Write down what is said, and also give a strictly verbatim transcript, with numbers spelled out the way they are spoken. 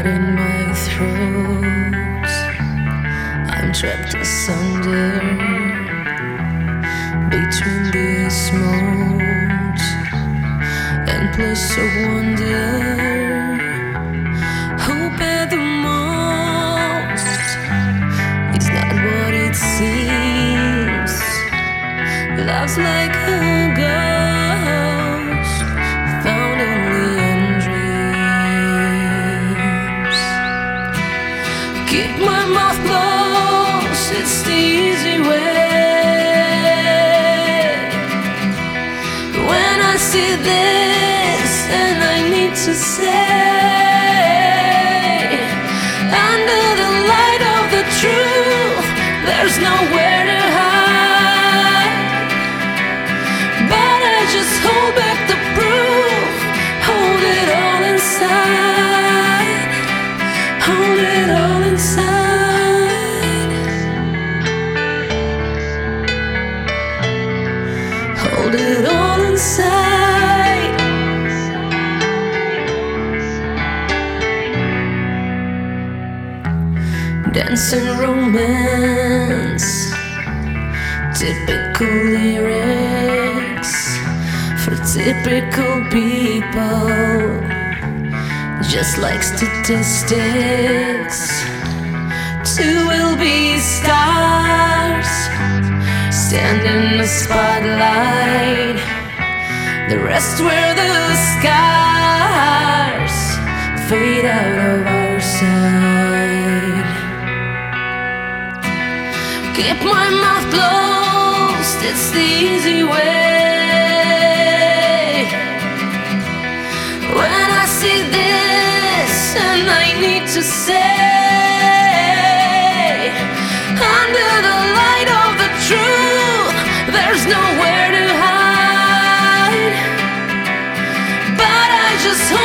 heart in my throat. I'm trapped asunder between this modes and place of wonder. Hope at the most, it's not what it seems. Love's like a ghost found only in dreams. Keep my mouth closed, it's the easy way. When I see this and I need to say, under the light of the truth, there's nowhere to hide. But I just hold back the proof, hold it all inside, hold it all inside, hold it all inside. Dancing romance, typical lyrics for typical people, just like statistics. Two will be stars, stand in the spotlight. The rest wear the scars, fade out of our sight. Keep my mouth closed, it's the easy way. When I see this and I need to say, under the light of the truth, there's nowhere to hide. But I just